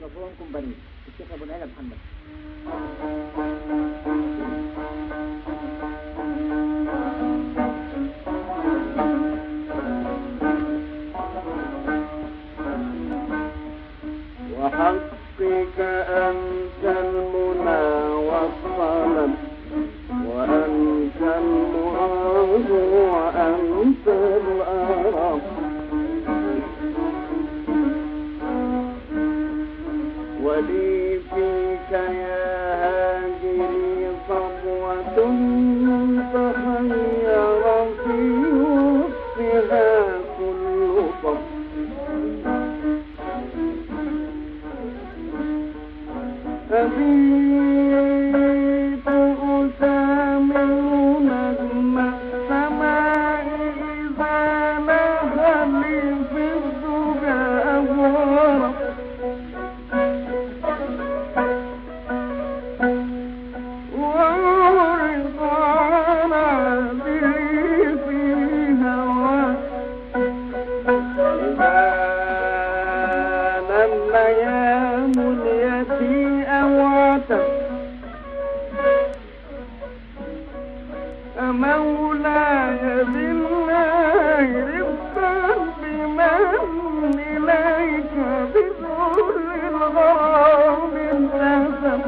ميكروفون كومباني الشيخ ابو العلا محمد. وحقك أنت المنى والطلب وأنت المراد وأنت الأرب ولي فيك يا هاجري صبوة تخير في وسطها كل صف أبيت أسامر نجم السماء إذا لهلي في الدجى أغرب وعرض على عبري في هواك إذا لم يام اليتيم مولاي بالله رفقا بمن إليك بذل الغرام انتسب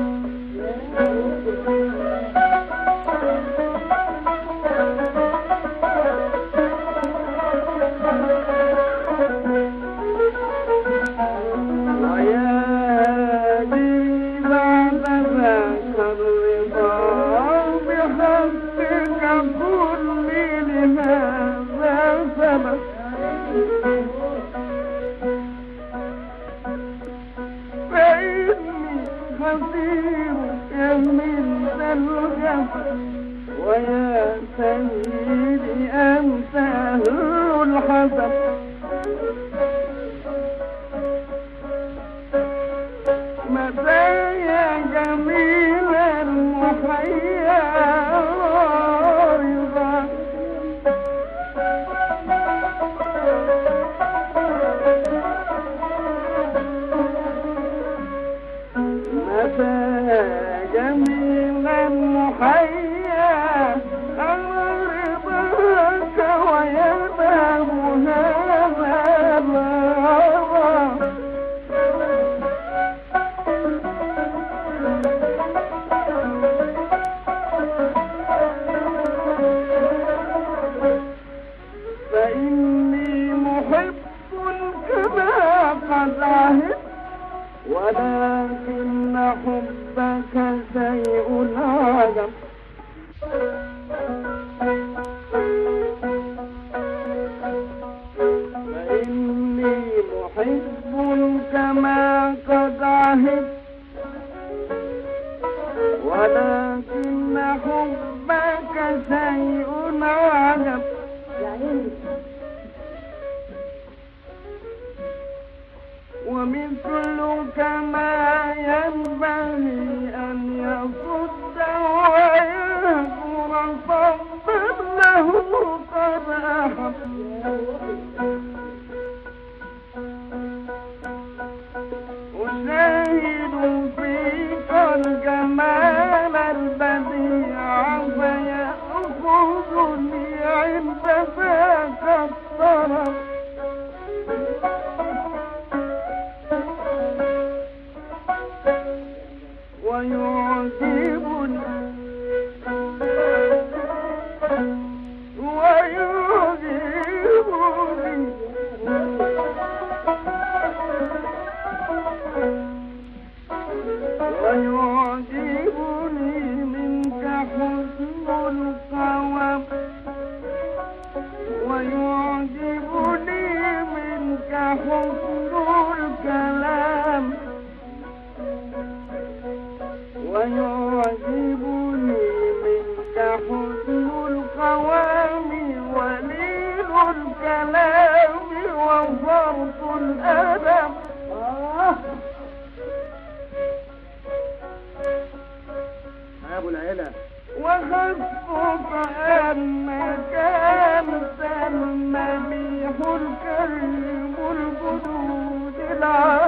ويا سيدي أنت أهل الحسب مزايا جميل المحيا رضا مزايا جميل المحيا أرضاك ويذهب هذا الغرض فإني محب كما قد عهدت ولكن حبك شيء عجب فإني محب كما قد عهدت ولكن حبك شيء عجب ومثلك ما ينبغي أن يصد ويهجر صبا له قد أحب أشاهد فيك الجمال البديع فيأخذني عند ذاك الطرف ويعجبني منك حسن القوام ويعجبني منك حسن الكلام ويعجبني منك حسن القوام ولين الكلام وفرط الأدب يا ابو العلا وخفف أنك أنت المليح الكريم الجدود العظيم